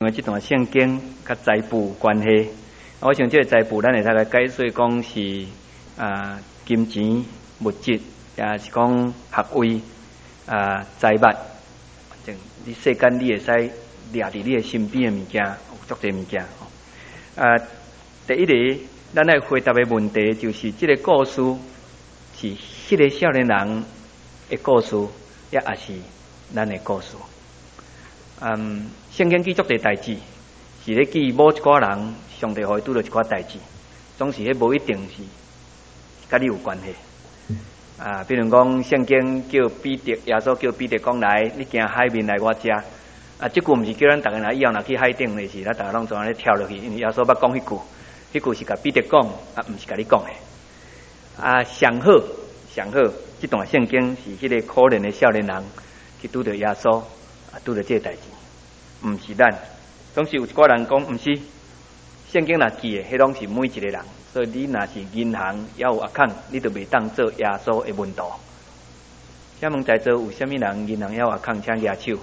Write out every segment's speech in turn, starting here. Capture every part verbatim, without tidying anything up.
因为这段圣经甲财富有关系，我想这个财富咱会使来解说讲是啊金钱、物质，也是讲学位啊财物，反正你世间你会使掠伫你的身边的物件，有足侪物件。啊，第一个咱来回答的问题就是，这个故事是迄个少年人的故事，也也是咱的故事。嗯，圣经记足侪代志，是咧记某一寡人，上帝互伊拄到一寡代志，总是迄无一定是甲你有关系。啊，比如讲圣经叫彼得，耶稣叫彼得讲来，你行海面来我遮。啊，即句毋是叫咱逐个人以后若去海顶的是，咱逐个拢总安尼跳落去，因为耶稣捌讲迄句，迄句是甲彼得讲，啊，毋是甲你讲的。啊，上好上好，即段圣经是迄个可怜的少年人去拄到耶稣。啊，拄着这个代志，毋是咱，总是有一寡人讲，毋是圣经若记的，迄拢是每一个人。所以你若是银行也有 account， 你就袂当做耶稣的门徒。请问在座有啥物人银行也有 account， 请举手。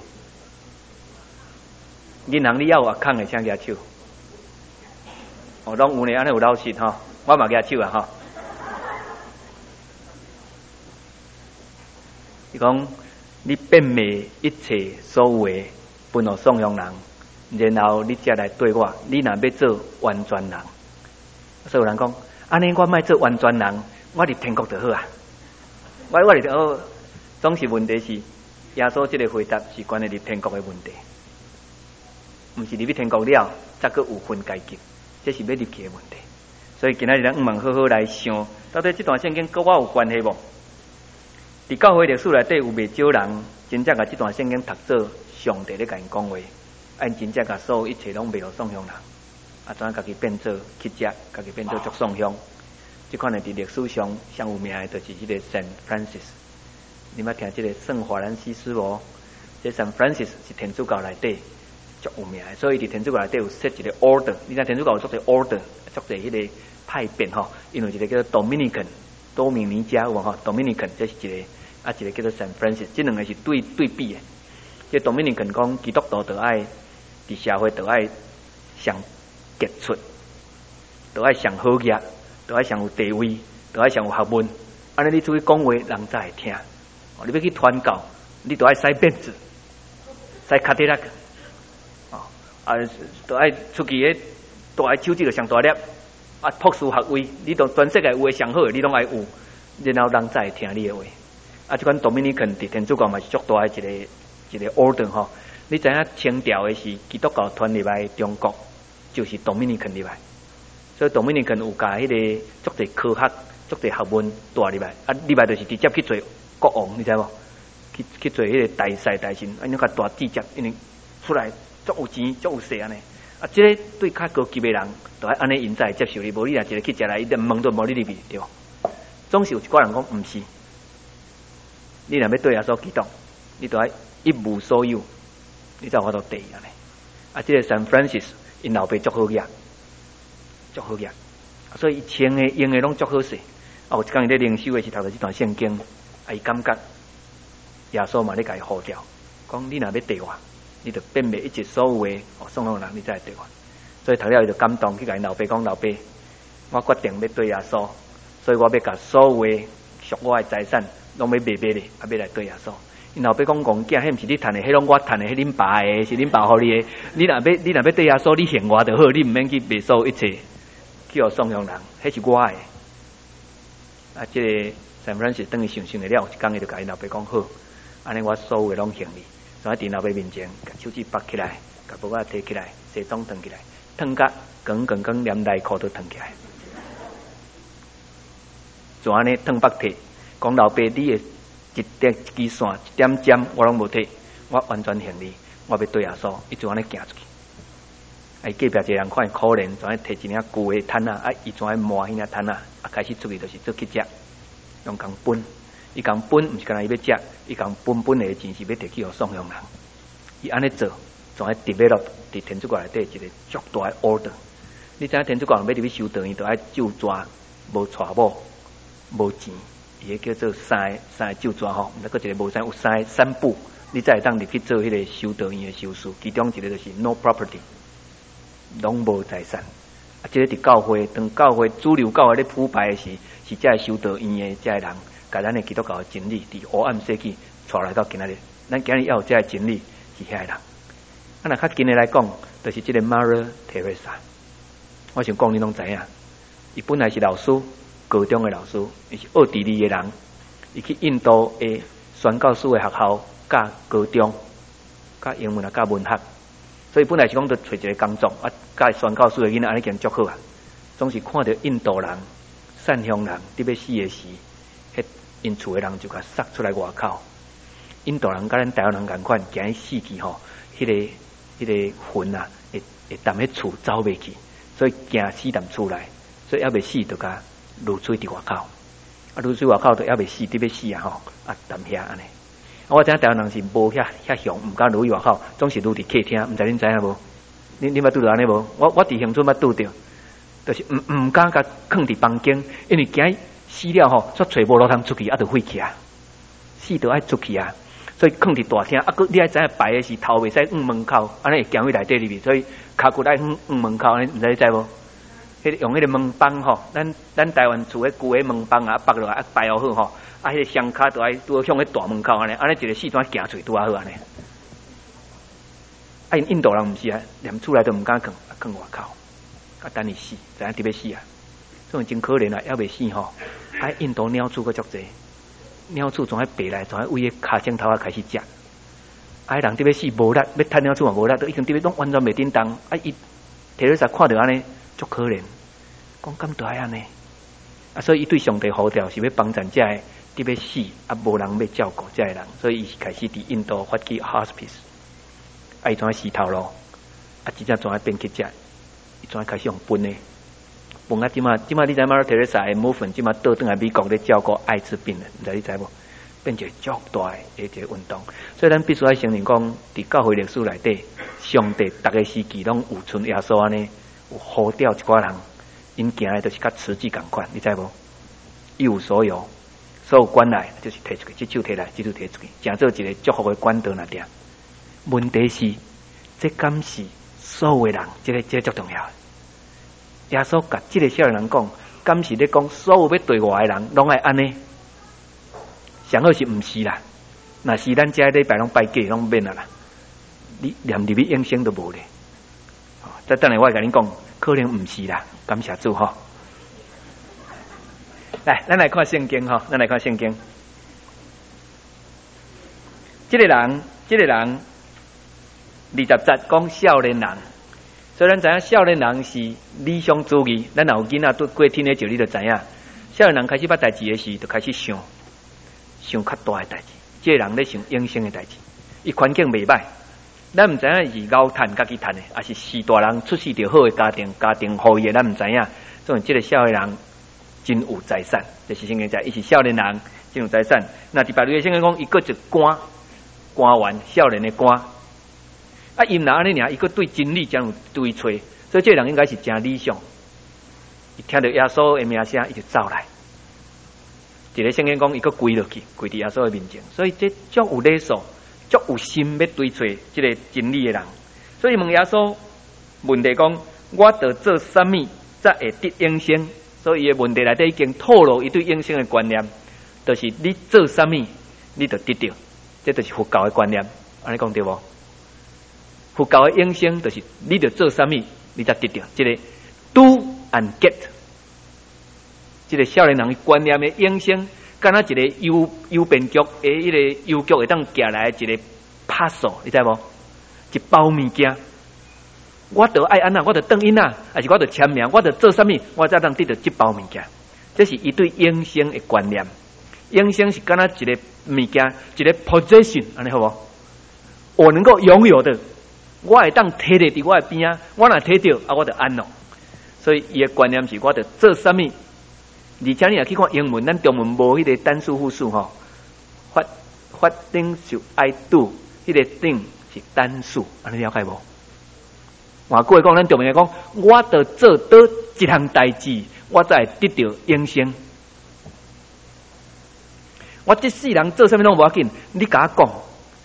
银行你也有 account 的，请举手。哦，拢有呢，安尼有老实吼，我嘛举手啊吼。伊讲。你变卖一切所有的，分互送养人，然后你才来对我。你若要做完全人，所以有人讲，安尼我莫做完全人，我入天国就好啊。我我入哦，总是问题是耶稣这个回答是关于入天国的问题，毋是入去天国了，才阁有分阶级，这是要入去的问题。所以今仔日咱毋茫好好来想，到底这段圣经跟我有关系无？伫教会历史内底有袂少人真正甲这段圣经读做上帝咧甲因讲话，因真正甲所有一切拢卖互送向人，啊，怎家己变做乞食，家己变做足送向。即款诶伫历史上上有名诶，就是迄个圣 Francis。你捌听即个圣法兰西斯无？这圣 Francis 是天主教内底足有名诶，所以伫天主教内底有设一个 order。你睇天主教有足侪 order， 足侪迄个派别吼，因为一个叫做 Dominican。多明尼加有吼 ，Dominican 这是一个，啊一个叫做 Saint Francis， 这两个是对对比的。这 Dominican 讲基督徒就爱伫社会就爱上杰出，就爱上好业，就爱上有地位，就爱上有学问。安尼你出去讲话，人才会听。哦，你要去传教，你就爱使辫子，使卡迪拉克，哦，啊，就爱出去诶，大爱手指就上大粒。啊，博士学位，你都全世界有诶上好诶，你拢爱有，然后人才会听你诶话。啊，即款 Dominican 伫天主教嘛是足大诶一个一个 order 吼。你知影清朝诶是基督教传入来中国，就是 Dominican 入来。所以 Dominican 有甲迄个足侪科学、足侪学问带入来。啊，入来就是直接去做国王，你知无？去去做迄个大使大臣，啊，你甲大直接，因为出来足有钱、足有势安尼。啊，即、这个对较高级的人，就爱安尼因才会接受你，无你若一个去食来，伊连问都无你入去，对无？总是有一寡人讲毋是，你若要对耶稣基督，你就爱一无所有，你才有法度第安尼。啊，即、这个 Saint Francis 因老爸足好业，足好业，所以伊穿的用的拢足好势。啊，有一工伊咧灵修的是读到这段圣经，啊，伊感觉耶稣嘛咧甲伊呼召，讲你若要对我。你就变卖一切所有的哦，送向人，你才会对我。所以读了伊就感动，去甲因老爸讲：老爸，我决定要对耶稣，所以我要甲所有的属我的财产拢要卖卖咧，啊，要来对耶稣。因老爸讲：戆囝，迄毋是你趁的，迄拢我趁的，迄恁爸的，是恁爸互你的。你若要，你若要对耶稣，你献我就好，你毋免去卖所有一切，去互送向人，迄是我的。啊，即、这个Saint Francis等于想想了，有一工伊就甲因老爸讲：好，安尼我所有的拢献你。在电脑背面前，把手指拔起来，把帽仔摕起来，西装脱起来，脱甲光光光连内裤都脱起来。就安尼脱北摕，讲老爸，你的一点一支线、一点针，我拢无摕，我完全献你，我要对耶稣，伊就安尼行出去。哎，隔壁一个人看伊可怜，就安尼摕一领旧的毯啊，啊，伊就安尼磨迄领毯啊，啊，开始出去就是做乞食，用工分。伊讲本毋是干那伊要食，伊讲本本的钱是要摕去互送向人。伊安尼做，总爱 develop 伫天主教内底一个足大的 order。你知影天主教要入去修道，伊就爱咒抓，无娶某，无钱，伊个叫做三三个咒抓吼。毋过一个无三有三个三不， 你才会当入去做迄个修道院的修士，其中一个就是 no property， 拢无财产。啊，这个伫教会，当教会主流教会咧腐败的时，是这系修道院的这系人，甲咱的基督教的真理，伫黑暗世纪带来到今仔日，咱今日要有这系真理是遐人。啊，若较近的来讲，就是这个 Mother Teresa。我想讲你拢知影，伊本来是老师，高中的老师，伊是奥地利的人，伊去印度的宣教士的学校教高中，教英文啊，教文学，所以本来是讲要找一个工作啊，教宣教士的囡仔安尼经足好啊，总是看到印度人、善乡人伫要死的时，迄因厝的人就甲杀出来外口。印度人甲咱台湾人共款，惊伊死去吼，迄、那个、迄、那个魂啊，会会踮迄厝走袂去。所以惊死踮厝内，所以还未死就甲流水伫外口，啊流水外口都还未死，伫要死啊吼，啊踮遐安尼。我知影台湾人是无遐遐凶，毋敢流去外口，总是lưu伫客厅，毋知恁知影无？你你捌拄着安尼无？我我伫乡村捌拄着，就是毋毋敢甲囥伫房间，因为惊死了吼，煞找无路通出去，啊就废去啊，死就爱出去啊。所以囥伫大厅，啊，你还知影摆的是头袂使往门口，安尼会行去内底入去，所以骹骨爱往往门口，安尼毋知你知无？迄用迄个门帮吼，咱咱台湾厝迄旧的门帮啊，绑落来啊摆好好吼，啊，迄个双骹都爱拄向迄大门口安尼，安尼一个四段行出拄啊好安尼。啊，因印度人毋是啊，连厝内都毋敢囥，啊囥外口，啊等伊死，知影伫要死啊，所以真可怜啊，还未死吼，啊印度鸟鼠个足济。鸟鼠从迄爬来，从迄位个骹前头啊开始食，啊，人伫要死无力，要趁鸟鼠也无力，都已经伫要拢完全袂叮当。啊，伊提了啥看到安尼，足可怜，讲咁大安尼，啊，所以伊对上帝呼召是要帮助这个伫要死啊无人要照顾这个人，所以伊开始伫印度发起 hospice， 啊，伊从死头路，啊，真正从迄变去食，伊从开始用分的。本啊，即马即马你知马特蕾莎的母粉，即马倒转来美国咧照顾艾滋病人，毋知你知无？变一个足大的一个运动，所以咱必须要承认讲，伫教会历史内底，上帝逐个时期拢有存耶稣安尼，有呼召一寡人，因行的都是甲慈济共款，你知无？一无所有，所有管来就是摕出去，即手摕来，即手摕出去，成做一个祝福的管道那点。问题是，这敢是所有的人，这个这个足重要。耶稣甲即个少年人讲，敢是咧讲所有要对外的人拢爱安尼？上好是毋是啦？若是咱遮礼拜拢拜假，拢免啦啦。你连入去应声都无咧。再等下我会甲恁讲，可能毋是啦。感谢主吼。来，咱来看圣经吼，咱来看圣经。即、这个人，即、这个人，二十节讲少年人。所以咱知影少年人是理想主义，咱若有囡仔对过天的就你就知影，少年人开始捌代志的时，就开始想想较大的代志。这个人咧想永生的代志，伊环境袂歹，咱毋知影是熬趁家己趁的，还是是大人出世着好的家庭，家庭富裕的，咱毋知影。所以这个少年人真有财产，就是圣经讲，伊是少年人真有财产。那第八律的圣经讲，伊个一官官员，少年的官。啊，因若安尼尔，伊个对真理真有追找，所以这个人应该是真理想。伊听到耶稣的名声，伊就走来。一个圣经讲，伊个跪落去，跪伫耶稣的面前。所以这足有礼数，足有心要追找这个真理的人。所以问耶稣问题讲，我得做什么才会得永生？所以伊的问题内底已经透露伊对永生的观念，就是你做什么，你就得到。这就是佛教的观念，安尼讲对无？佛教的永生就是你着做什么，你才得到。这个 do and get， 这个少年人的观念的永生，敢若一个邮邮便局的迄个邮局会当寄来一个 parcel， 你知无？一包物件，我着爱安那，我着转因啊，还是我着签名，我着做什么，我才当得到这包物件。这是伊对永生的观念。永生是敢若一个物件，一个 possession， 安尼好无？我能够拥有的。我会当摕咧伫我的边啊，我若摕到啊，我就安乐。所以伊的观念是，我着做什么？而且你若去看英文，咱中文无迄个单数复数吼。What what thing should I do？ 迄个 thing 是单数，安尼了解无？换句话讲，咱中文来讲，我着做倒一项代志，我才会得到永生。我这世人做什么拢无要紧，你甲我讲。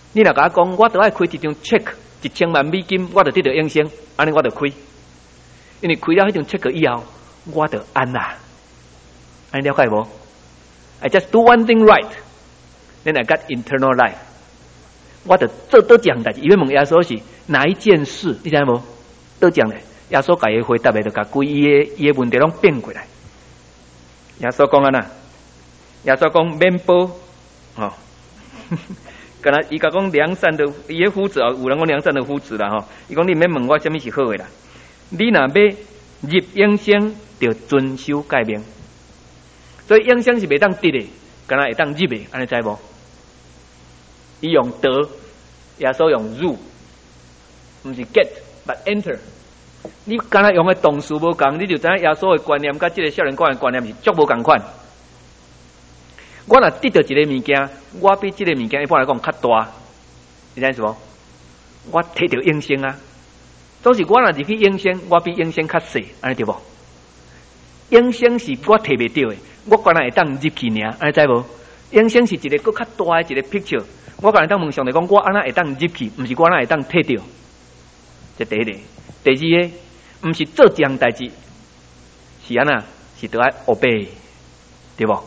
你若甲我讲，我都爱开一张 check 一千万美金，我就得到永生，安尼我就开。因为开了迄张 check 以后，我就安啦。安尼了解无 ？I just do one thing right, then I got eternal life。我就做倒一项代志，伊要问耶稣是哪一件事？你知无？倒讲咧，耶稣甲伊回答的，就甲规伊的伊的问题拢变过来。耶稣讲安那？耶稣讲免报哦。敢若伊甲讲良善的伊的夫子哦，有人讲良善的夫子啦吼。伊讲你免问我什么是好的啦。你若要入永生，就遵守诫命。所以永生是袂当得的，敢若会当入的，安尼知无？伊用得，耶稣用入，毋是 get but enter。你敢若用的动词无共，你就知影耶稣的观念甲即个少年观的观念是足无共款。我若得到一个物件，我比即个物件一般来讲较大，你知是无？我摕到永生啊！总是我若入去永生，我比永生较细，安尼对无？永生是我摕袂到的，我原来会当入去尔，安尼知无？永生是一个更较大的一个 picture， 我原来当问上帝讲，我安那会当入去，毋是我安那会当摕到。这第一个，第二个，毋是做一项代志，是安那，是得爱 obey， 对无？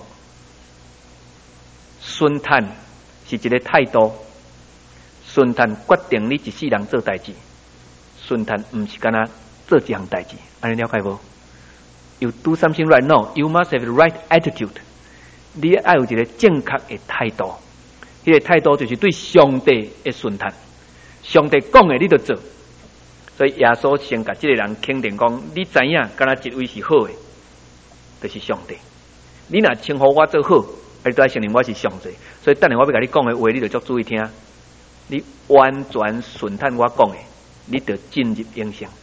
顺坦是一个态度，顺坦决定你一世人做代志。顺坦毋是干那做一项代志，安尼了解无 ？You do something right now, you must have the right attitude。你爱有一个正确的态度，迄、那个态度就是对上帝的顺坦。上帝讲的你就做，所以耶稣先甲这个人肯定讲：你知影，干那一位是好的，就是上帝。你若称呼我做好。而都爱承认我是上帝，所以等下我要甲你讲的话，你就足注意听。你完全顺坦我讲的，你就进入永生。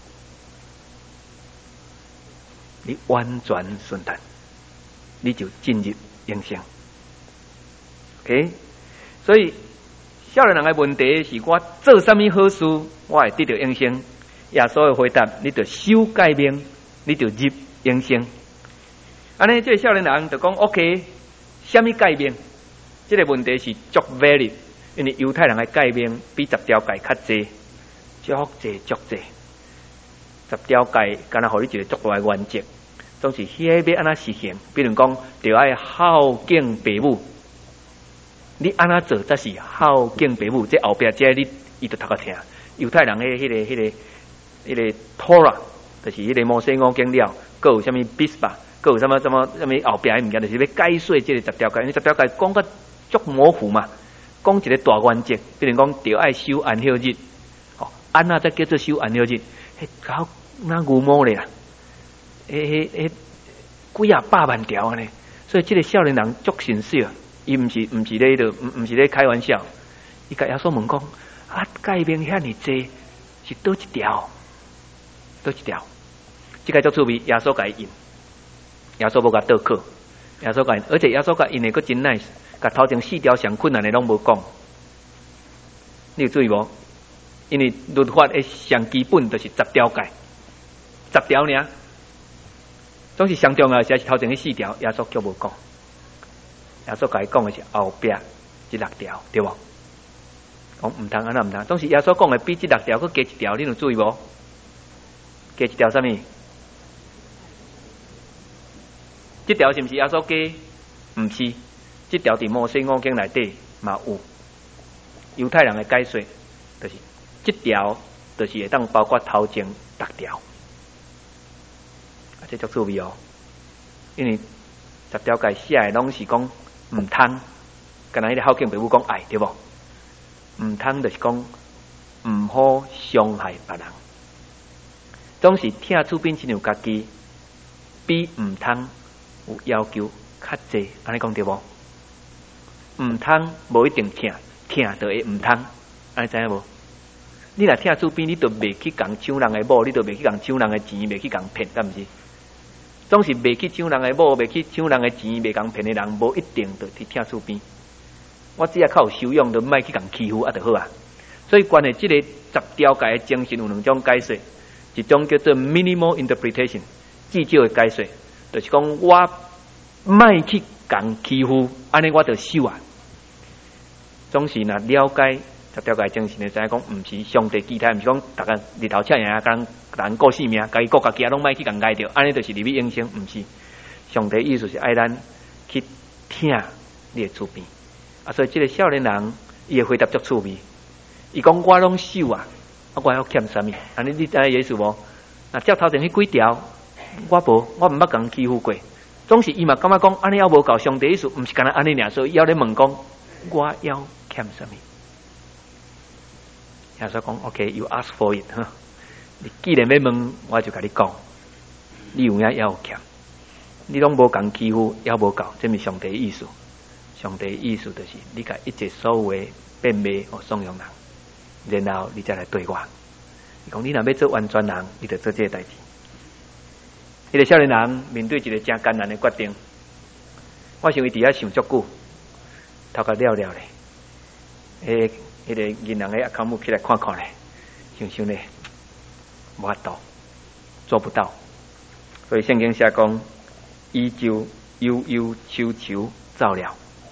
你完全顺坦，你就进入永生。OK， 所以少年人的问题是我做什么好事，我会得到永生。耶稣的回答：你就守诫命，你就入永生。安尼，这个少年人就讲 OK。什么诫命？这个问题是足 valid， 因为犹太人的诫命比十条诫较济，足济足济。十条诫敢若互你一个足大的原则，总是迄个要安怎实行。比如讲，就爱孝敬父母，你安怎做才是孝敬父母。这后壁这你伊就读个听。犹太人的迄、那个、迄、那个、迄、那个 Torah， 就是迄个摩西五经了，佮有啥物 Bispa。佮有什么什么什么后壁的物件，就是要解说这个十条诫，因为十条诫讲个足模糊嘛，讲一个大原则，比如讲着爱守安息日，哦，安那才叫做守安息日，迄搞那牛毛咧啦，迄迄迄几啊百万条安尼，所以这个少年人足神识，伊毋是毋是咧度，毋是咧开玩笑，伊甲耶稣问讲，啊诫命遐尼济，是倒一条？倒一条？这个足趣味，耶稣甲伊印。耶稣无甲倒课，耶稣甲，而且耶稣甲因诶佫真 nice， 甲头前四条上困难诶拢无讲。你有注意无？因为律法诶上基本就是十条诫，十条尔，总是上重要，是头前迄四条，耶稣却无讲。耶稣甲伊讲诶是后壁这六条，对无？讲毋通安那毋通，总是耶稣讲诶比这六条佫加一条，你有注意无？加一条啥物？这条是毋是耶稣加？毋是，这条伫摩西五经内底嘛有。犹太人的解说，就是这条，就是会当包括头前六条。啊，这足趣味哦，因为十条诫写的拢是讲毋通，敢若迄个孝敬父母讲爱，对无？毋通就是讲毋好伤害别人，总是听厝边亲像家己，比毋通。有要求较济，安尼讲对无？毋通无一定听，听就会毋通，安尼知影无？你若听厝边，你就袂去共抢人的某，你就袂去共抢人的钱，袂去共骗，敢毋是？总是袂去抢人的某，袂去抢人的钱，袂共骗的人，无一定就去听厝边。我只要靠修养，就莫去共欺负啊，就好啊。所以关于这个十条诫的精神有两种解说，一种叫做 minimal interpretation， 至少的解说。就是讲，我莫去共欺负，安尼我就守啊。总是若了解十条界精神的知影讲，毋是上帝期待，毋是讲逐个日头赤炎啊，人人过性命，家己国家其他拢莫去共挨着，安尼就是入去永生，毋是。上帝意思是爱咱去听你的厝边，啊，所以这个少年人伊的回答足趣味，伊讲我拢守啊，啊我还要欠啥物？安尼你知影意思无？那照头前迄几条，我无，我毋捌共欺负过，总是伊嘛感觉讲安尼还无够，上帝意思毋是干那安尼尔，所以伊要咧问讲，我要欠啥物？耶稣讲 ，OK，you ask for it， 哈，你既然要问，我就甲你讲，你有影要欠，你拢无共欺负，也无够，这是上帝意思。上帝意思就是，你甲一切所有的变卖和颂扬人，然后你再来对我。伊讲你若要做完全人，你就做这个代志。迄个少年人面对一个真艰难的决定，我想伊伫遐想足久，头壳了了咧，迄。迄个银行的阿卡姆起来看看咧，想想咧，无法度，做不到。所以圣经写讲，伊就悠悠悄悄走了。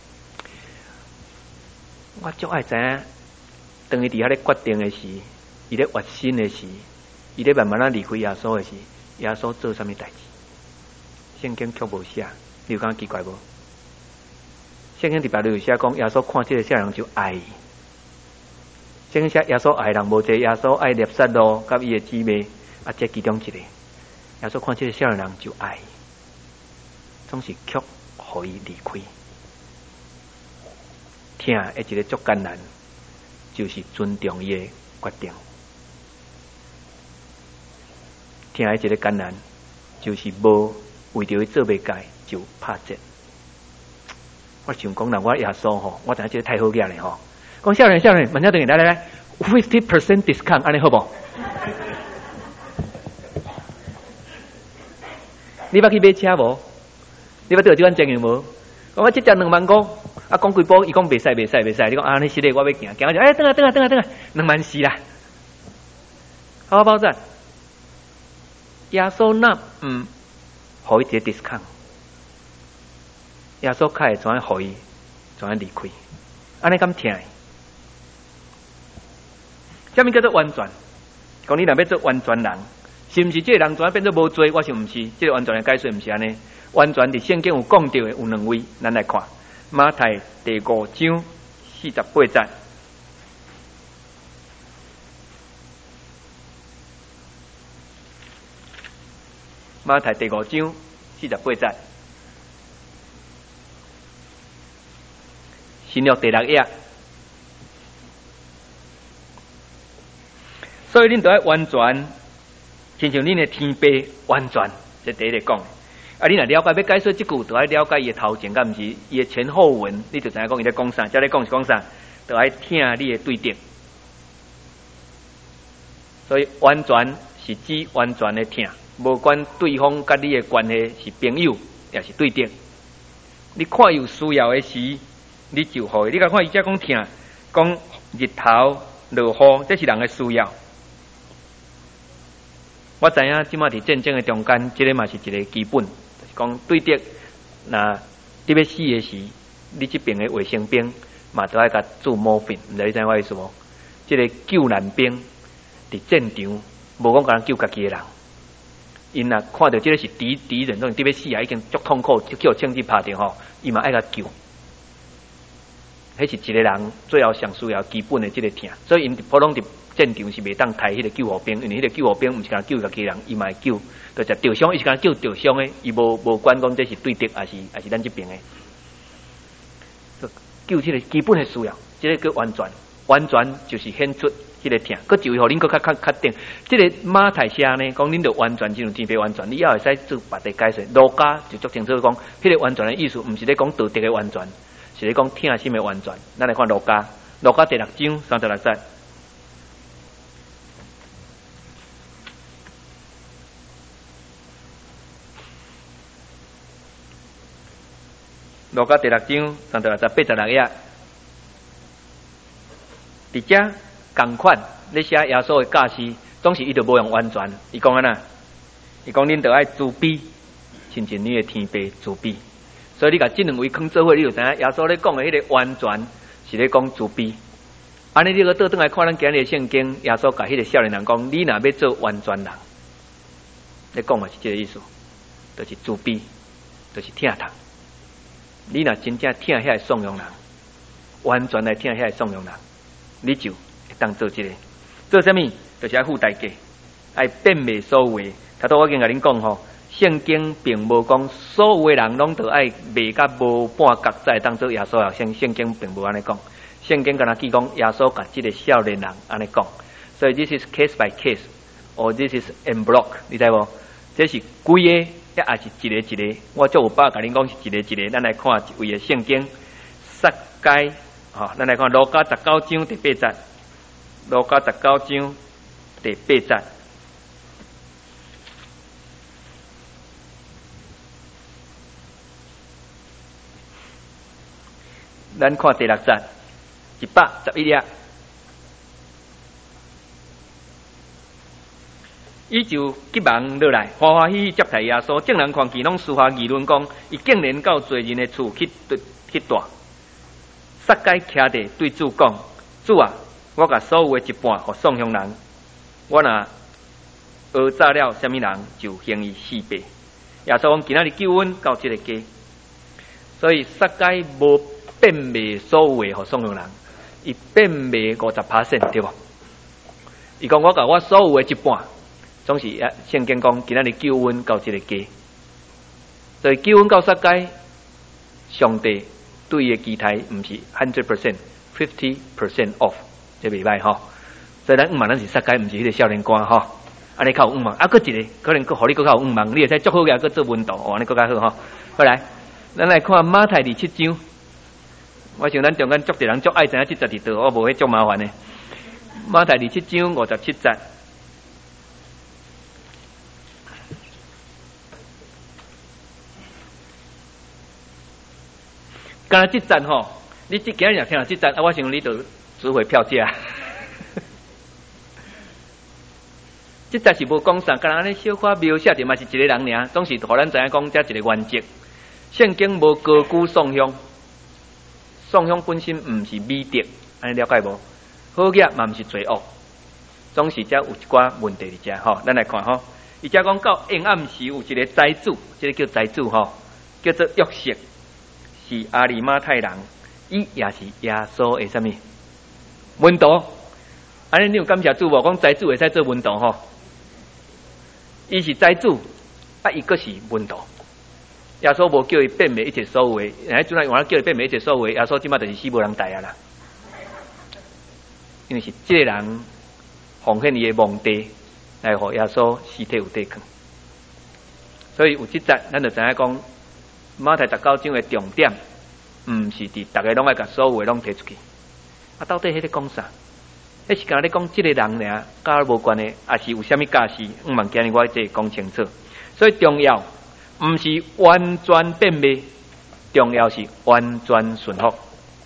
我足爱知影，当伊伫遐咧决定的时，伊咧决心的时，伊咧慢慢啊离开耶稣的时，耶稣做啥物代志？圣经却无写，你有感觉奇怪无？圣经伫别里有写讲，耶稣看这个少年就爱伊。圣经写耶稣爱人无济，耶稣爱猎杀咯，甲伊的姊妹啊，这其中一个。耶稣看这个少年人就爱，总是却互伊离开。听的一个足艰难，就是尊重伊的决定。听的一个艰难，就是无为着伊做袂改就拍折。我想讲，若我耶稣吼，我知影这个太好嘢咧吼。讲少年少年，慢下等于来来来 ，fifty percent discount， 安尼好不？你捌去买车无？你捌对这款经验无？讲我这只两万五，啊讲几波，伊讲袂使袂使袂使，你讲啊你是嘞，我要行行就哎，等下等下等下等下，两万四啦，好不好赞？耶稣那嗯，互伊一个 discount， 耶稣开怎样互伊怎样离开？安尼咁听。什么叫做完全？讲你若要做完全人，是毋是这个人怎样变做无罪？我想毋是，这个完全的解说毋是安尼。完全伫圣经有讲到的有两位，咱来看马太第五章四十八节。马太第五章四十八节，新约第六页。所以恁都要完全，亲像恁的天父完全，这第一个讲。啊，恁若了解要解说即句，都要了解伊的头前，甲毋是伊的前后文，你就知影讲伊咧讲啥，则咧讲是讲啥，都要听你的对答。所以完全是指完全的听，无管对方甲你的关系是朋友，也是对答。你看有需要的时，你就互伊。你甲看伊只讲听，讲日头落雨，这是人的需要。我知影，即马伫战争的中间，即、这个嘛是一个基本，就是讲对敌，那你要死的时，你这边的卫生兵嘛都爱甲做模范，毋知你知我意思无？即、这个救难兵伫战场，无讲甲人救家己的人，因若看到即个是敌敌人，种你要死啊，已经足痛苦，就叫枪支拍着吼，伊嘛爱甲救。迄是一个人最后上需要基本的即个听，所以因普通伫战场是袂当抬迄个救护兵，因为迄个救护兵毋是干救家己人，伊嘛会救，就是受伤，伊是干救受伤的，伊无无管讲这是对敌还是还是咱这边的，救即个基本的需要，即、这个叫完全，完全就是显出即个听。佮一位互恁佮较较确定，即、这个马太写呢，讲恁着完全进入天父完全，你也会使做别的解说。路加就足清楚讲，迄、个完全的意思，毋是咧讲道德的完全。是咧讲听心的完全，咱来看路加，路加第六章三十六节。路加第六章三十六节八十六页，伫遮共款咧写耶稣的教示，总是伊着无用完全。伊讲安那？伊讲恁着爱自卑，亲像你的天父自卑。所以你甲即两位坑做伙，你就知影耶稣咧讲的迄个完全是咧讲自卑。 安尼你个倒转来看咱今日的圣经，耶稣甲迄个少年人讲：你若要做完全人，你讲嘛是这个意思，就是自卑，就是疼痛。你若真正疼遐个颂扬人，完全来疼遐个颂扬人，你就会当做这个。做啥物？就是爱付代价，爱辨别所有的。头拄我已经甲恁讲吼，圣经并无讲所有的人拢得爱卖甲无半角才当做耶稣后生。圣经并无安尼讲，圣经敢若记讲耶稣甲即个少年人安尼讲。所以 this is case by case， or this is en bloc， 你知无？这是规个，也也是一个一个。我足有把甲恁讲是一个一个。咱来看一位的圣经，撒该，吼，咱来看路加十九章第八节，路加十九章第八节。咱看第六节，一百十一页。伊就急忙落来，欢欢喜喜接待耶稣。众人看见，拢私下议论讲，伊竟然到罪人的厝去去住。撒该徛地对主讲：主啊，我甲所有的一半互送向人，我若讹诈了什么人，就刑伊四倍。耶稣讲：今仔日救阮到这个家，所以撒该无变卖所有的互送向人，伊变卖五十 percent 对无？伊讲我甲我所有的一半。总是啊，圣经讲今仔日救恩到这个家，所以救恩到撒该，上帝对伊的期待毋是 hundred percent、fifty percent off， 这袂歹吼。所以咱五万咱是撒该，毋是迄个少年官吼。安尼较有五万，啊，搁一个可能搁互你搁较有五万，你会使足好个搁做温度，哦，安尼搁较好吼。好来，咱来看马太第七章。我想咱中间足侪人足爱知影即十二道，我无迄足麻烦的。马太第七章五十七节。刚才这站吼，你即今日听到这站，啊，我想你就值回票价。这站是无讲啥，刚才安尼小可描写着嘛是一个人尔，总是互咱知影讲这一个原则。圣经无高举颂香，颂香本身毋是美德，安尼了解无？好嘢嘛毋是罪恶，总是遮有一寡问题伫遮吼。咱来看吼，伊遮讲到暗暗时有一个财主，这个叫财主吼，叫做约瑟。是阿里马太人，伊也是耶稣的什么门徒？安尼你有感谢主无？讲财主会使做门徒吼，伊是财主，啊，伊个是门徒。耶稣无叫伊变卖一切所有的，哎，阵来原来叫伊变卖一切所有的，耶稣即马就是死无人待啊啦。因为是这个人奉献伊的墓地来互耶稣尸体有地藏，所以有即节咱就知影讲。马太十九章的重点，毋是伫大家拢爱甲所有的拢摕出去。啊，到底迄个讲啥？迄是甲你讲即个人尔，甲无关的，也是有啥物假事？毋茫今日我即讲清楚。所以重要毋是完全变卖，重要是完全顺服。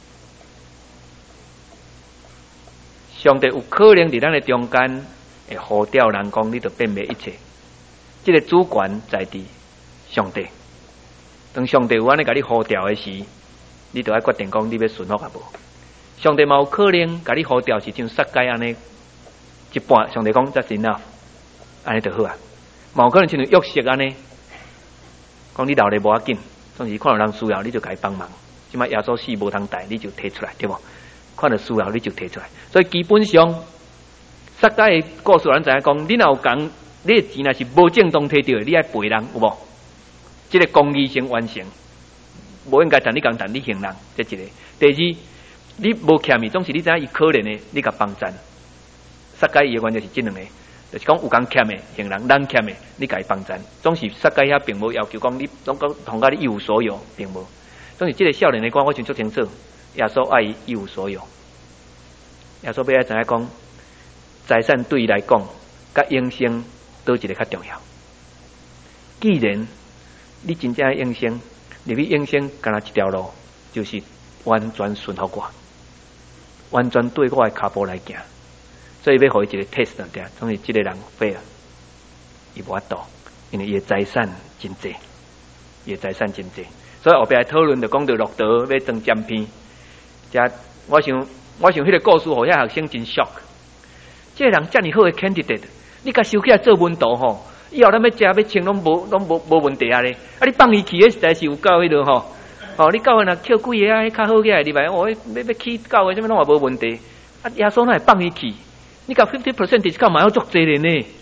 上帝有可能伫咱的中间会呼调人讲，你着变卖一切。即、这个主权在伫上帝。当上帝有安尼甲你呼调的时，你就要决定讲你要顺服啊无？上帝嘛有可能甲你呼调是像撒该安尼一半，上帝讲这真啊，安尼就好啊。嘛有可能像约瑟安尼，讲你老了无要紧，总是看到人需要你就甲伊帮忙。即摆耶稣死无通带，你就摕出来，对无？看到需要你就摕出来。所以基本上，撒该的故事人知影讲，你若有讲，你的钱若是无正当摕到的，你爱赔人有无？这个公义先完成，无应该等你讲等你行人，这一个。第二，你无欠伊，总是你知影伊可怜的，你甲帮赞。撒该伊的原则是这两个，就是讲有讲欠的行人，咱欠的你甲伊帮赞。总是撒该遐并无要求讲你总讲同甲你一无所有，并无。总是这个少年的讲，我想足清楚，耶稣爱伊一无所有。耶稣要爱知影讲，财产对伊来讲，甲永生倒一个较重要。既然你真正永生，入去永生，干那一条路，就是完全顺服我，完全对我的脚步来行。所以要互伊一个 test 的，总是这个人废啊，伊无法度，因为伊的财产真济，伊的财产真济。所以后壁讨论就讲到路德要装占片，遮我想我想迄个故事，互遐学生真 shock。这个人遮尔好的 candidate， 你甲收起来做文图吼，以后咱要食要穿拢无拢无无问题啊咧。啊，你放伊去，迄实在是有够迄落吼。哦，你教的若捡几个啊，迄较好起来入来，哦，要要起教的，什么拢也无问题。啊，耶稣哪会放伊去？你甲 fifty percent discount 嘛要足济咧呢？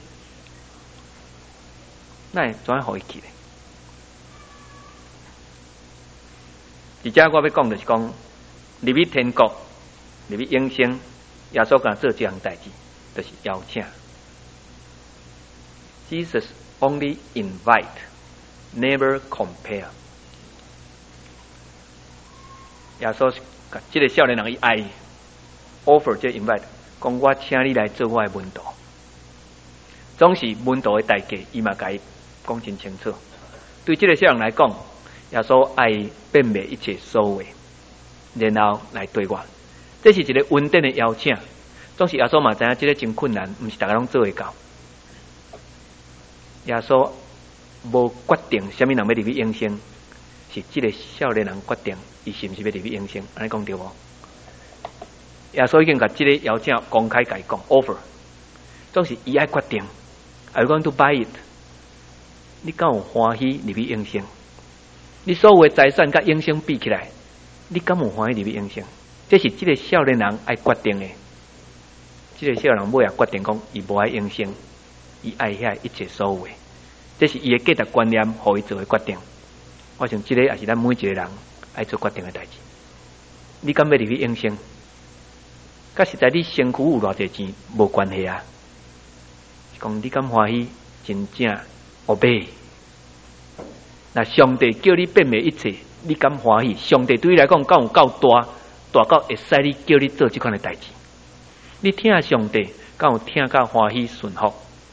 那会怎样互伊去咧？而家我要讲就是讲，入去天国，入去永生，耶稣甲做这项代志，就是邀请。Jesus only invite, never compare。耶稣甲这个少年人伊爱 offer 这 invite， 讲我请你来做我的门徒。总是门徒的代价，伊嘛甲伊讲真清楚。对这个少年来讲，耶稣爱辨别一切所为，然后来对我。这是一个稳定的邀请。总是耶稣嘛知影这个真困难，毋是大家拢做会到。耶稣无决定什么人要入去永生，是这个少年人决定伊是毋是要入去永生。安尼讲对无？耶稣已经甲这个邀请公开甲伊讲 offer， 总是伊爱决定。Are you going to buy it？ 你敢有欢喜入去永生？你所有的财产甲永生比起来，你敢有欢喜入去永生？这是这个少年人爱决定的。这个少年尾也决定讲，伊无爱永生，伊爱遐一切所有的。这是伊的价值观念，互伊做的决定。我想这个也是咱每一个人爱做决定的代志。你敢要入去永生？甲实在你身躯有偌济钱无关系啊。讲你敢欢喜，真正obey。那上帝叫你辨别一切，你敢欢喜？上帝对你来讲，敢有够大，大到会使你叫你做这款的代志？你听上帝，敢有听到欢喜顺服？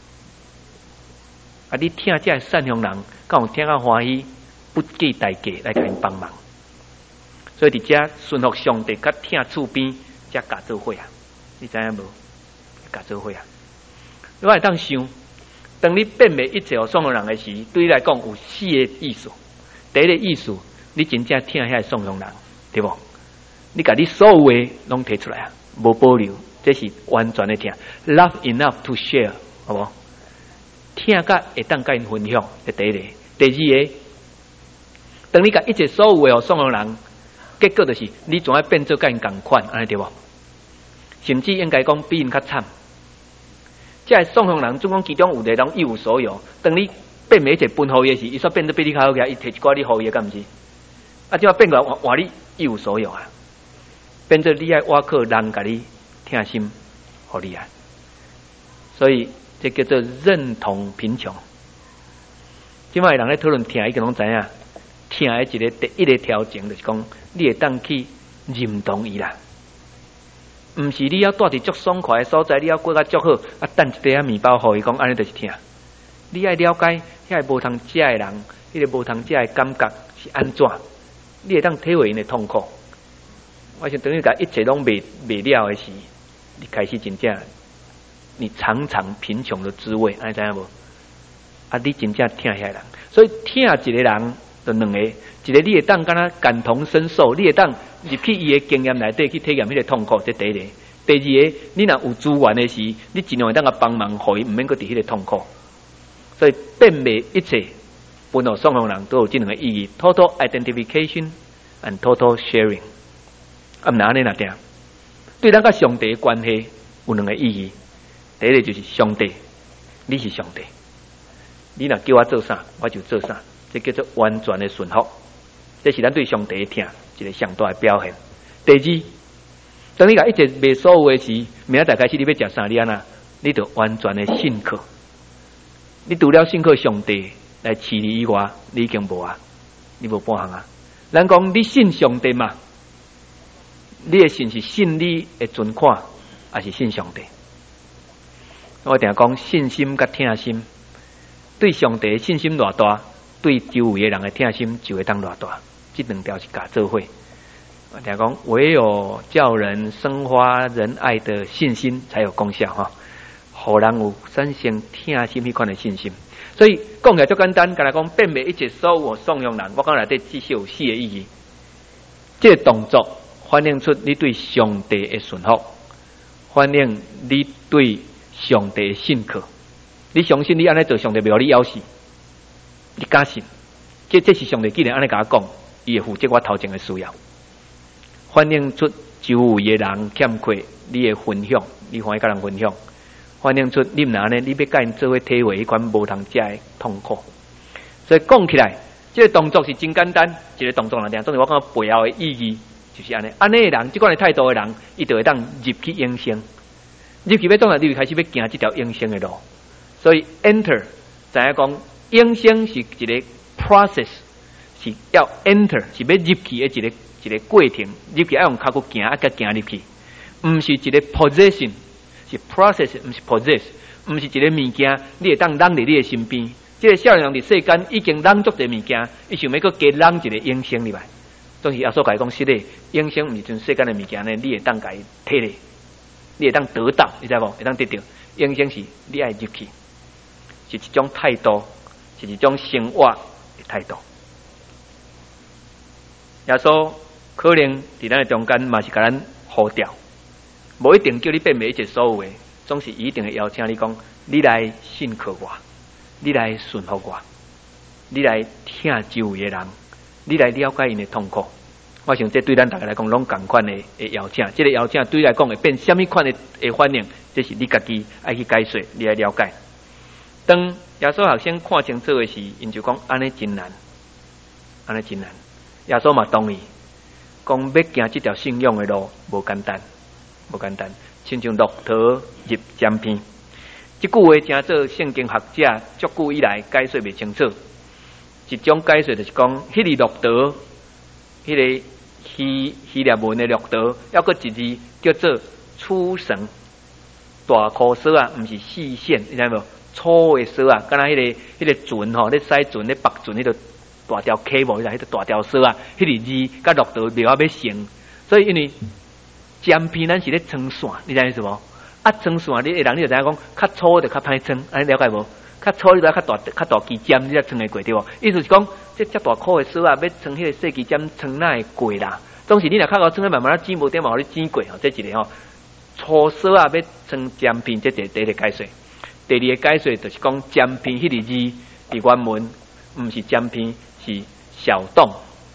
啊，你听这善良人，敢有听到欢喜不计代价来给人帮忙？所以伫遮顺服上帝，甲听厝边，才加做伙啊！你知影无？加做伙啊！你会当想，当你辨别一切有送人的时，对你来讲有四个意思。第一个意思，你真正听遐送人，对不？你把你所有的拢提出来啊，无保留，这是完全的听。Love enough to share， 好不好？听甲会当甲因分享，这第一个。第二个，当你甲一切所有的送人，结果就是你总要变做甲因同款，安尼对不？甚至应该讲比因较惨。这送向人，总讲其中有个人一无所有。当你变每一个分互伊时，伊煞变得比你较好个，伊摕一寡你互伊，敢毋是？啊，即话变过来换你一无所有啊，变做你爱挖靠人甲你听心，互你啊。所以这叫做认同贫穷。即摆人咧讨论听，伊个拢知影，听的一个第一个条件就是讲，你会当去认同伊啦。毋是你要住伫足爽快的所在，你要过较足好，啊，等一块仔面包互伊讲，安尼就是听。你爱了解遐个无通食的人，迄个无通食的感觉是安怎？你会当体会因的痛苦。我想等于甲一切拢未未了的时，你开始真正，你尝尝贫穷的滋味，安尼知影无？啊，你真正听遐人，所以听一个人就两个，一个你会当敢若感同身受，你会当入去伊的经验内底去体验迄个痛苦，这第一个。第二个，你若有资源的时，你尽量会当甲帮忙，互伊毋免搁伫迄个痛苦。所以辨别一切，分互双方人都有这两个意义 ：total identification and total sharing。啊，毋然安尼若定，对咱甲上帝的关系有两个意义。第一个就是上帝，你是上帝，你若叫我做啥，我就做啥，这叫做完全的顺服。这是咱对上帝的听一个上大的表现。第二，当你甲一切未所有的时，明仔载开始你要食啥，你安那，你就完全的信靠。你除了信靠上帝来饲你以外，你已经无啊，你无半项啊。咱讲你信上帝嘛，你的信是信你的存款，还是信上帝？我定讲信心甲听心，对上帝的信心偌大，对周围的人的听心就会当偌大。这两条是假做伙。我定讲唯有叫人生发仁爱的信心才有功效哈。互人有产生听心迄款的信心，所以讲起来足简单，甲来讲辨别一切所有送养人，我讲内底至少有四个意义。这个动作反映出你对上帝的顺服，反映你对上帝的信靠。你相信你安尼做，上帝袂互你咬死，你敢信？这这是上帝既然安尼甲我讲，伊会负责我头前的需要，反映出周围的人欠缺你的分享，你欢喜甲人分享，反映出你毋安尼，你要甲因做伙体会迄款无通食的痛苦。所以讲起来，这个动作是真简单，一个动作来听，总是我讲背后的意义就是安尼。安尼的人，这款的态度的人，伊就会当入去永生。入去要当然，你就开始要行这条永生的路。所以 enter 知影讲永生是一个 process， 是要 enter 是要入去的一个一个过程。入去要用脚骨行，啊，甲行入去，唔是一个 possession， 是 process， 唔是 possess， 唔是一个物件，你会当揽伫你的身边。这个少年人伫世间已经揽足一个物件，伊想要搁加揽一个永生入来。总是耶稣甲伊讲，是咧，永生毋是像世间的物件呢，你会当甲伊摕咧，你会当得到，你知无？会当得到。永生是你爱入去，是一种态度，是一种生活的态度。耶稣可能伫咱的中间嘛是甲咱呼调，无一定叫你变每一切所有的，总是一定会邀请你讲，你来信靠我。你来顺服我，你来听周围的人，你来了解因的痛苦。我想这对咱大家来讲，拢同款的的邀请。这个邀请对你来讲会变什么款的的反应？这是你家己爱去解说，你来了解。当耶稣学生看清楚的时，因就讲安尼真难，安尼真难。耶稣嘛同意，讲要行这条信仰的路无简单，无简单，亲像骆驼入尖片。这句话真做圣经学者足久以来解说袂清楚。一种解说就是讲，迄个骆驼，迄个希希腊文的骆驼，还佫一字叫做粗绳，大箍绳啊，毋是细线，你知无？粗的绳啊，敢若迄个迄个船吼，咧驶船咧绑船迄个大条 cable， 迄个大条绳啊，迄个字甲骆驼袂晓要成，所以因为尖片咱是咧撑线，你知意思无？啊，装线你人你就知影讲，较粗就较歹装，安尼了解无？较粗你就较大较大支针，你才装会过对无？意思是讲，这遮大颗的丝啊，要装迄个细支针，装哪会过啦？总是你若较高装，慢慢仔剪无点嘛，互你剪过吼，这一个吼粗丝啊，要装尖片，这第第一个解说。第二个解说就是讲，尖片迄个字伫原文毋是尖片，是小洞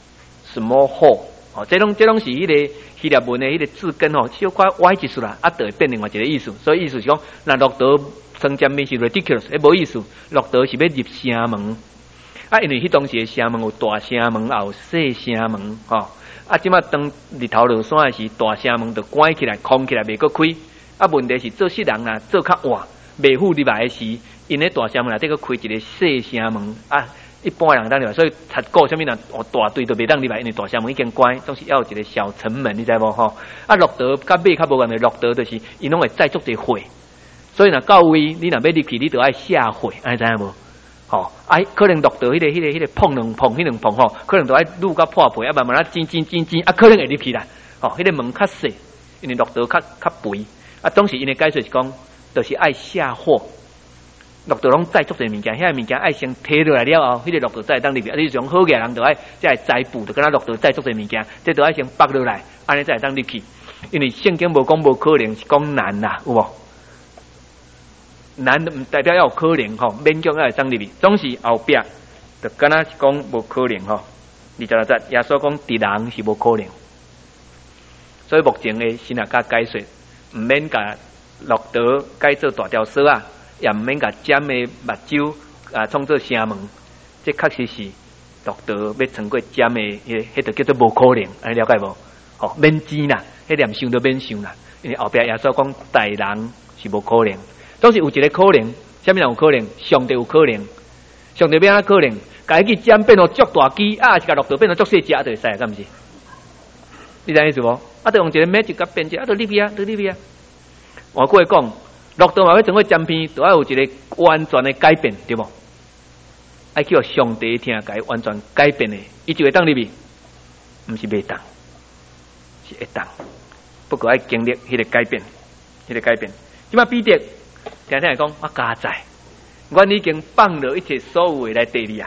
（small hole）。哦，这拢这拢是迄个希腊文的迄个字根吼，小可歪一撮啦，啊，就会变另外一个意思。所以意思是讲，那骆驼装尖面是 ridiculous， 迄无意思。骆驼是要入城门，啊，因为迄当时的城门有大城门，也有小城门，吼、哦。啊，即马当日头落山的时，大城门就关起来，空起来袂阁开。啊，问题是做事人啊，做较晚，袂赴入来的时，因咧大城门内底阁开一个小城门啊。一般人当入来，所以贼顾啥物人哦大队都袂当入来，因为大城门已经关，总是要有一个小城门，你知无吼？啊，骆驼甲马较无共的，骆驼就是因拢会载足一火，所以若到位，你若要入去，你就爱下火，安尼知影无？吼，啊，可能骆驼迄、那个、迄、那个、迄、那个碰两碰，迄两碰吼，可能就爱愈甲破皮，啊，慢慢啊煎煎煎煎，啊，可能会入去啦。吼，迄、那个门较细，因为骆驼较较肥，啊，当时因的解说是讲，就是爱下货。骆驼拢载足侪物件，遐物件爱先摕落来了后，迄、那个骆驼才会当入去。啊，你种好嘅人就爱才会栽补，就跟他骆驼载足侪物件，这都爱先绑落来，安尼才会当入去。因为圣经无讲无可能，是讲难啦，有无？难唔代表要有可能吼，勉强要会当入去，总是后壁就敢若是讲无可能吼。二十六节耶稣讲，敌人是无可能，所以目前嘅新学家解说，唔免甲骆驼改做大条绳啊。也毋免甲尖的目睭啊创做城门，这确实是骆驼要穿过尖的，迄迄就叫做无可能，安尼了解无？吼，免钱啦，迄连想都免想啦。因为后壁耶稣讲，大人是无可能，总是有一个可能。啥物人有可能？上帝有可能，上帝要安怎可能？甲迄个尖变到足大支，啊，是甲骆驼变到足细只，啊，就会使，敢毋是？你知意思无？啊，就用一个 magic 甲变只，啊，就入去啊，就入去啊。换句话讲。骆驼嘛要整个尖片，都要有一个完全的改变，对无？爱叫上帝听，甲伊完全改变的，伊就会当入去，毋是袂当，是会当。不过爱经历迄个改变，迄、那个改变。即马彼得听听来讲，我加在，我已经放了一切所有的来地里啊，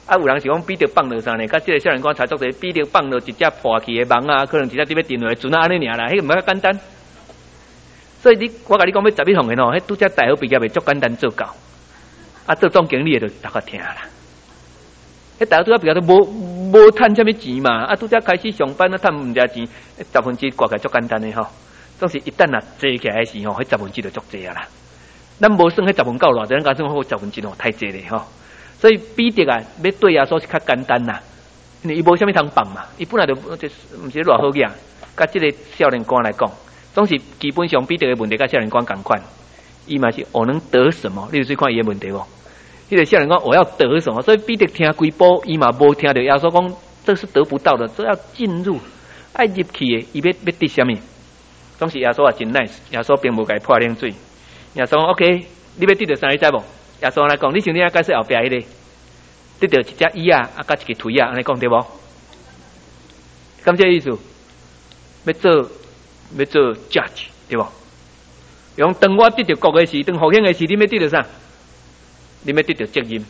啊，有人是讲彼得放落啥呢？甲即个少年官差足者，彼得放落一只破去的网啊，可能一只伫要定落船啊，安尼尔啦，迄个毋较简单。所以你我甲你讲要十一项的吼，迄拄则大学毕业的足简单做到，啊做总经理的就大家听啦。迄大学拄则毕业都无无趁啥物钱嘛，啊拄则开始上班啊趁毋只钱，十分之挂起足简单的吼。总是一旦啊坐起来时吼，迄十分之就足济啊啦。咱无算迄十分够偌济，咱讲算好十分之吼太济咧吼。所以彼得啊，要对耶稣是较简单啦，因为伊无啥物通放嘛，伊本来就就毋是偌好个，甲即个少年官来讲，总是基本上彼得的问题甲少年官共款，伊嘛是我能得什么？你有去看伊的问题无？迄个少年官我要得什么？所以彼得听规波，伊嘛无听到耶稣讲，这是得不到的，这要进入，爱入去的，伊要要得什么？总是耶稣也真 nice， 耶稣并无甲伊泼冷水，耶稣讲 OK， 你要得到啥？你知无？耶稣来讲，你像你啊解释后壁迄个，得到一只椅啊，啊，甲一个腿啊，安尼讲对无？咁这意思，要做要做 judge 对无？用当我得到国的时，当好兴的时，你要得到啥？你要得到责任，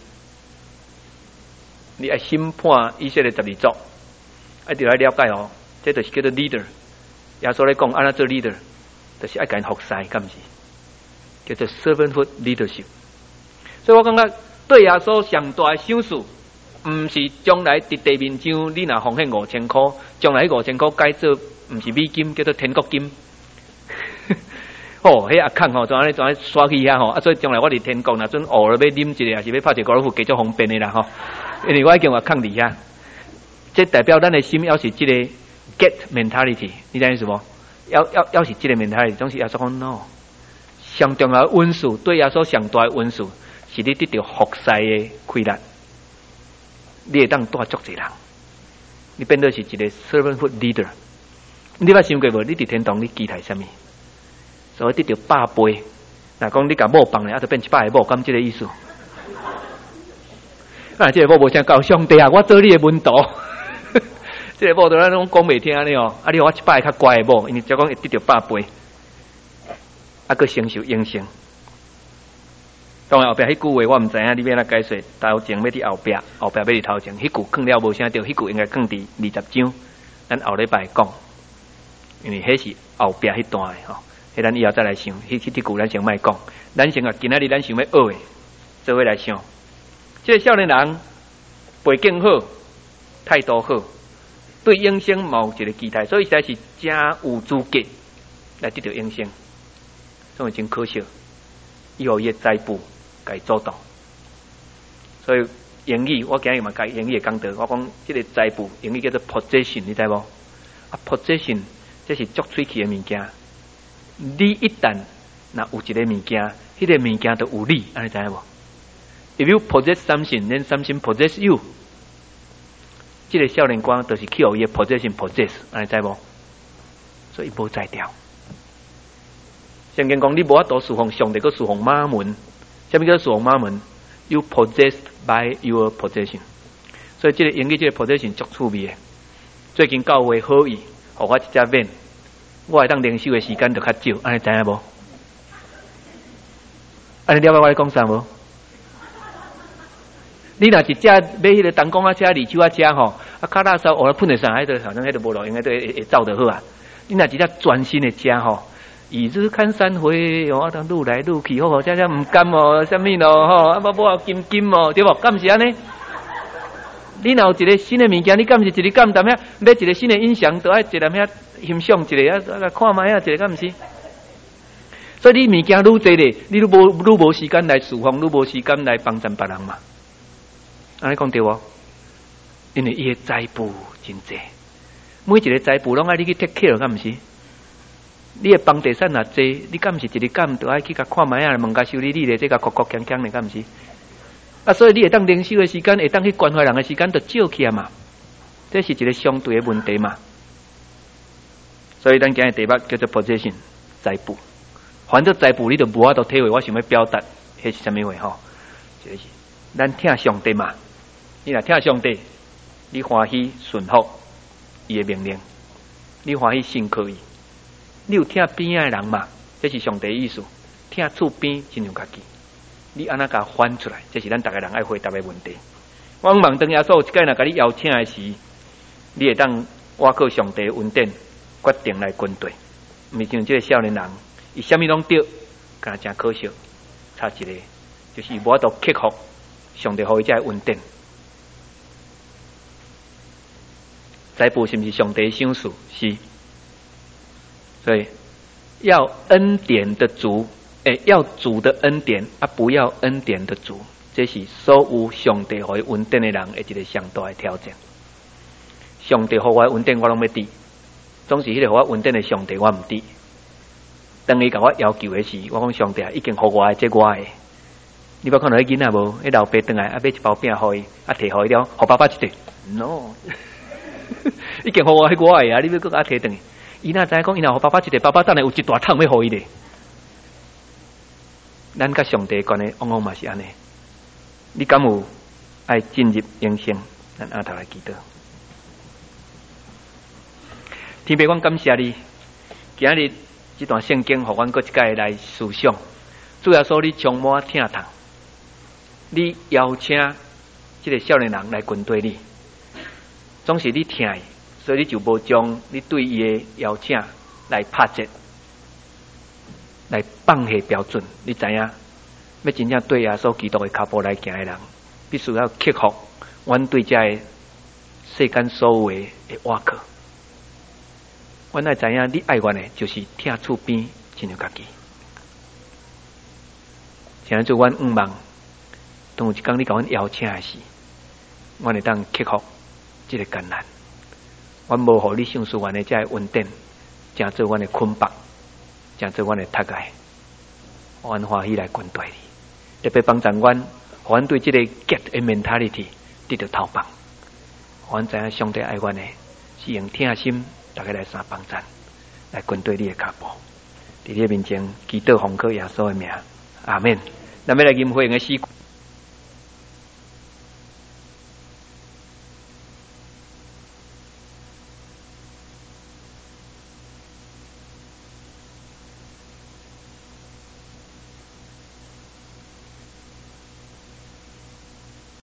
你爱审判以色列十二族，爱就来了解哦，这就是叫做 leader。耶稣来讲，安怎做 leader， 就是爱甲因服侍，敢毋是？叫做 servanthood leadership。所以我感觉对耶稣上大的赏赐，毋是将来伫地面上你若奉献五千箍，将来五千箍改做毋是美金，叫做天国金。哦，迄阿康吼，怎安尼怎安尼刷起遐吼，啊，所以将来我伫天国若准偶尔要啉一个，还是要拍一个高尔夫，加足方便的啦吼。因为我已经话抗伫遐，这代表咱的心要是即个 get mentality， 你知意思无？要要要是即个 mentality， 总是耶稣讲 no， 上重要的恩赐，对耶稣上大的恩赐。是你得到服侍的快乐，你会当带足济人，你变做是一个 servanthood leader。你捌想过无？你伫天堂你期待什么？所以得到百倍。若讲你甲某放咧，啊，就变一百个某，咁即个意思。啊，即个某无啥够上帝啊！我做你的门徒，即个某都咱拢讲袂听咧哦。啊，你我一百个较乖的某，因为只讲会得到百倍，啊，佮承受永生。当然后壁迄句话我毋知影，你要哪解说？头前要伫后壁，后壁要伫头前。迄句囥了无啥对，迄句应该囥伫二十章，咱后礼拜讲，因为迄是后壁迄段诶吼。迄咱以后再来想，迄迄句咱先莫讲，咱先啊今仔日咱想要学诶，做伙来想。即个少年人背景好，态度好，对永生冇一个期待，所以实在是真有资格来得到永生，所以真可惜，以后伊诶栽培。该做到，所以英语我今日嘛改英语的讲道，我讲这个栽培英语叫做 possession， 你知无？啊 possession 这是足喙气的物件。你一旦若有一个物件，迄、那个物件就有你，安尼知影无 ？If you possess something, then something possess you。这个少年官就是去互伊的 possession possess， 安尼知无？所以无在掉。圣经讲你无法度侍奉上帝，佮侍奉马门。什么叫侍奉马门 ？You possessed by your possession。所以这个英语这个 possession 足趣味的。最近教会好意，互我一只 van， 我会当灵修的时间就较少，安尼知影无？安尼了解我咧讲啥无？你若一只买迄个东港啊车、二手啊车吼，啊卡拉烧我喷得上，迄个反正迄个无路，应该都会会走得好啊。你若一只专心的车吼。以日看山回，哦，当路来路去，吼，这这唔甘哦，什么咯，吼，啊，无无金金哦，对无？敢是安尼？你若有一个新的物件，你敢是一个敢淡遐买一个新的音响，都爱一淡遐欣赏一个啊，啊，看卖啊，一个敢唔是？所以你物件愈侪咧，你愈无愈无时间来侍奉，愈无时间来帮衬别人嘛。安尼讲对无？因为伊的栽培真济，每一个栽培拢爱你去 take care， 敢唔是？你的房地产若济，你敢毋是一日敢都爱去甲看卖啊？问甲修理你咧，这个哭哭锵锵咧，敢毋是？啊，所以你会当灵修的时间，会当去关怀人的时间，就少去啊嘛。这是一个相对的问题嘛。所以咱今日题目叫做 possession 财富。反正财富你就无法度体会，我想要表达，迄是啥物话吼？就是咱听上帝嘛。你若听上帝，你欢喜顺服伊的命令，你欢喜信靠伊。你有听边仔的人嘛？这是上帝的意思。听厝边亲像家己，你安那甲翻出来，这是咱逐个人爱回答的问题。 我望当耶稣一届若甲你邀请的时，你会当我靠上帝恩典决定来军队，毋是像这个少年人，伊啥物拢对，敢真可惜，差一个就是伊无法度克服上帝互伊这个恩典。这部是毋是上帝赏赐？是，所以要恩典的主，诶，要主的恩典啊，不要恩典的主，这是所有上帝互伊恩典的人的一个上大的挑战。上帝互我恩典，我拢要滴，总是迄个互我恩典的上帝，我毋滴。当伊甲我要求的时，我讲上帝啊，已经互我的，这我的。你捌看到迄囡仔无？迄老爸转来啊，买一包饼互伊，啊，摕互伊了，互爸爸一块 ，no， 已经互我迄我的啊，你要搁甲摕转去？伊若知影讲，伊若互爸爸一块，爸爸等下有一大桶要互伊咧。咱甲上帝关系往往嘛是安尼。你敢有爱进入永生？咱阿头来祈祷。天父，阮感谢你，今日这段圣经，互阮搁一届来思想。主要说你充满疼痛，你邀请这个少年人来跟对你，总是你疼伊，所以你就无将你对伊的邀请来拍折，来放下标准。你知影，要真正对耶稣基督的脚步来行的人，必须要克服阮对这个世间所有的瓦壳。阮爱知影，你爱阮的，就是疼厝边亲像家己。现在做阮毋望，当有一天你甲阮邀请的时，阮会当克服这个艰难。阮无互你赏赐阮的这个恩典，成做阮的捆绑，成做阮的脱盖。阮欢喜来跟对你，特别帮助阮，互阮对这个 get 的 mentality 得到头帮。阮知影上帝爱阮的，是用疼心。大家来三帮赞，来跟对你的脚步。伫你面前祈祷奉靠耶稣的名，阿免。咱要来吟会用的诗。